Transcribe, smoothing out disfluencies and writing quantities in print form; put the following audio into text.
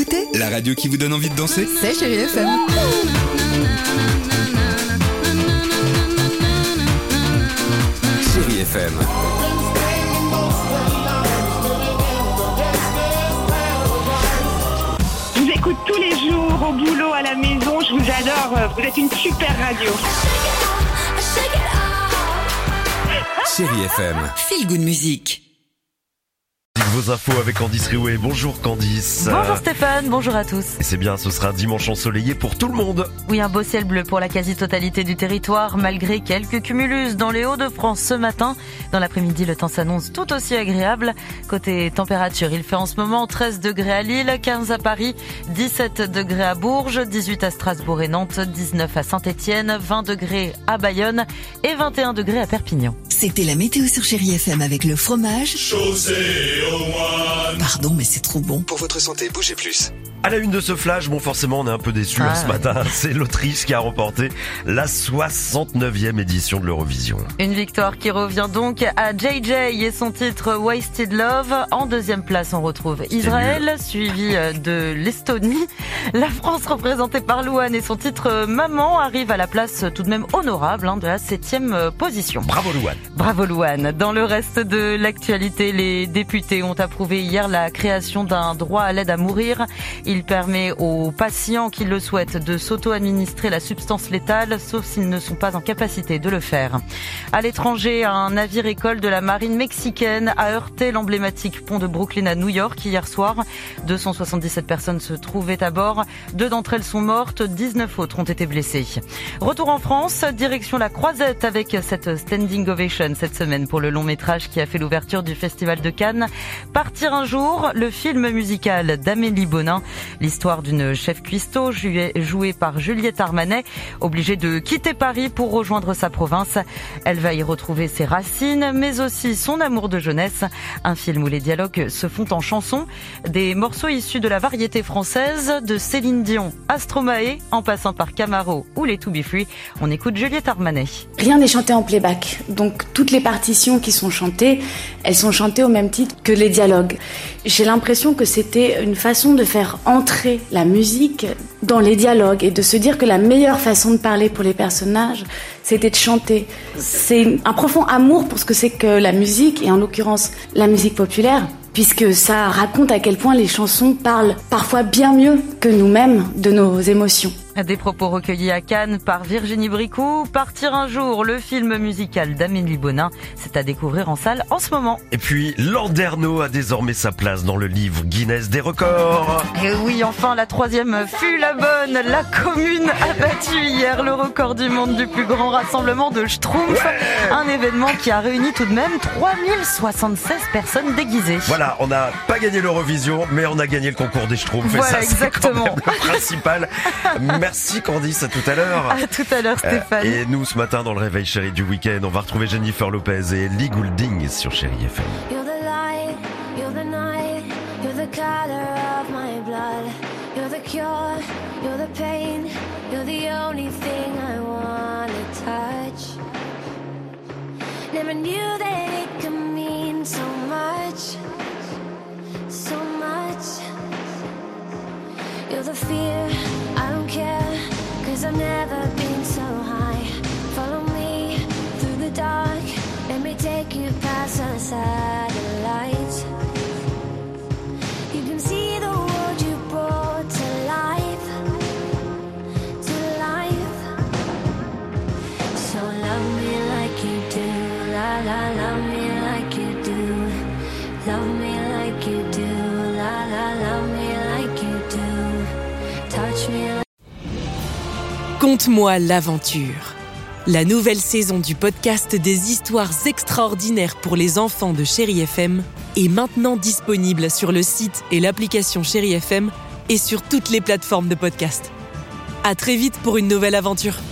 écoutez La radio qui vous donne envie de danser. C'est Chérie FM. Chérie FM. Je vous écoute tous les jours, au boulot, à la maison, je vous adore, vous êtes une super radio. Chérie FM. Feel Good Music. Vos infos avec Candice Riouet. Bonjour Candice. Bonjour Stéphane, bonjour à tous. Et c'est bien, ce sera un dimanche ensoleillé pour tout le monde. Oui, un beau ciel bleu pour la quasi-totalité du territoire, malgré quelques cumulus dans les Hauts-de-France ce matin. Dans l'après-midi, le temps s'annonce tout aussi agréable. Côté température, il fait en ce moment 13 degrés à Lille, 15 à Paris, 17 degrés à Bourges, 18 à Strasbourg et Nantes, 19 à Saint-Étienne, 20 degrés à Bayonne et 21 degrés à Perpignan. C'était la météo sur Chérie FM avec le fromage. Pardon, mais c'est trop bon. Pour votre santé, bougez plus. À la une de ce flash, bon forcément on est un peu déçus ce matin. C'est l'Autriche qui a remporté la 69e édition de l'Eurovision. Une victoire qui revient donc à JJ et son titre Wasted Love. En deuxième place, on retrouve Israël, suivi de l'Estonie. La France, représentée par Louane et son titre Maman, arrive à la place tout de même honorable de la 7e position. Bravo Louane. Bravo Louane. Dans le reste de l'actualité, les députés ont approuvé hier la création d'un droit à l'aide à mourir. Il permet aux patients qui le souhaitent de s'auto-administrer la substance létale, sauf s'ils ne sont pas en capacité de le faire. À l'étranger, un navire-école de la marine mexicaine a heurté l'emblématique pont de Brooklyn à New York hier soir. 277 personnes se trouvaient à bord. 2 d'entre elles sont mortes, 19 autres ont été blessées. Retour en France, direction la Croisette avec cette standing ovation cette semaine pour le long métrage qui a fait l'ouverture du Festival de Cannes. Partir un jour, le film musical d'Amélie Bonin. L'histoire d'une chef cuistot jouée par Juliette Armanet, obligée de quitter Paris pour rejoindre sa province. Elle va y retrouver ses racines, mais aussi son amour de jeunesse. Un film où les dialogues se font en chansons. Des morceaux issus de la variété française, de Céline Dion à Stromae, en passant par Camaro ou les To Be Free. On écoute Juliette Armanet. Rien n'est chanté en playback. Donc toutes les partitions qui sont chantées, elles sont chantées au même titre que les dialogues. J'ai l'impression que c'était une façon de faire entrer la musique dans les dialogues et de se dire que la meilleure façon de parler pour les personnages, c'était de chanter. C'est un profond amour pour ce que c'est que la musique, et en l'occurrence la musique populaire, puisque ça raconte à quel point les chansons parlent parfois bien mieux que nous-mêmes de nos émotions. Des propos recueillis à Cannes par Virginie Bricou. Partir un jour, le film musical d'Amélie Bonin, c'est à découvrir en salle en ce moment. Et puis, Landerneau a désormais sa place dans le livre Guinness des records. Et oui, enfin, la 3e fut la bonne. La commune a battu hier le record du monde du plus grand rassemblement de Schtroumpfs. Un événement qui a réuni tout de même 3076 personnes déguisées. Voilà, on n'a pas gagné l'Eurovision, mais on a gagné le concours des Schtroumpfs. Voilà, et ça, exactement. C'est quand même le principal. Merci Candice, à tout à l'heure. À tout à l'heure Stéphane. Et nous ce matin dans le réveil chéri du week-end, on va retrouver Jennifer Lopez et Lee Goulding sur Chérie FM. You're the light, you're the night, you're the color of my blood. You're the cure, you're the pain, you're the only thing I wanna touch. Never knew that it could mean so much, so much. You're the fear, I don't care, 'cause I've never been so high. Follow me through the dark, let me take you past the satellites. You can see the world you brought to life, to life. So love me like you do, la la, love me like you do. Love me like you do, la la, love me like you do. Touch me like... Conte-moi l'aventure. La nouvelle saison du podcast des histoires extraordinaires pour les enfants de Chérie FM est maintenant disponible sur le site et l'application Chérie FM et sur toutes les plateformes de podcast. À très vite pour une nouvelle aventure.